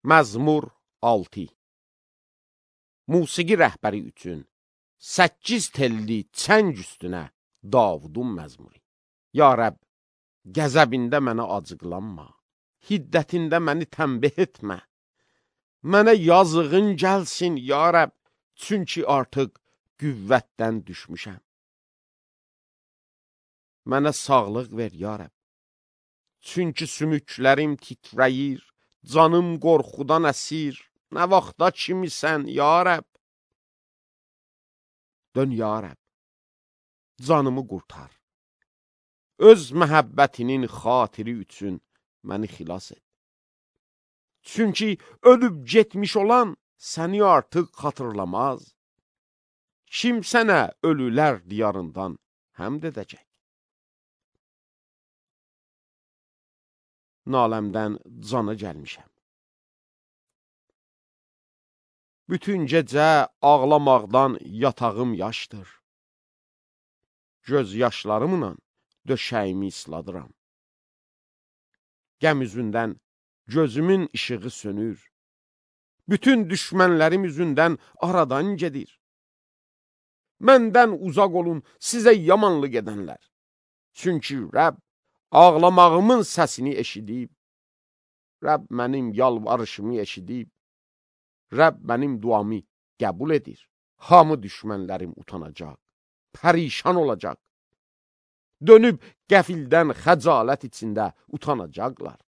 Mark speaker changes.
Speaker 1: Məzmur 6. Musiqi rəhbəri üçün 8 telli çəng üstünə Davudun məzmuru. Ya Rəbb, qəzəbində mənə acıqlanma, hiddətində məni tənbih etmə. Mənə yazığın gəlsin, ya Rəbb, çünki artıq qüvvətdən düşmüşəm. Mənə sağlıq ver, ya Rəbb, çünki sümüklərim titrəyir, canım qorxudan əsir. Nə vaxta kimisən, ya Rəbb? Dön, ya Rəbb, canımı qurtar. Öz məhəbbətinin xatiri üçün məni xilas et. Çünki ölüb getmiş olan səni artıq xatırlamaz. Kim sənə ölülər diyarından həmd edəcək? Naləmdən cana gəlmişəm. Bütün gecə ağlamaqdan yatağım yaşdır. Göz yaşlarımla döşəyimi isladıram. Qəm üzündən gözümün işığı sönür. Bütün düşmənlərim üzündən aradan gedir. Məndən uzaq olun sizə yamanlıq edənlər. Çünki Rəbb ağlamağımın səsini eşidib. Rəbb mənim yalvarışımı eşidib. Rəbb mənim duamı qəbul edir. Hamı düşmənlərim utanacaq, pərişan olacaq. Dönüb qəfildən xəcalət içində utanacaqlar.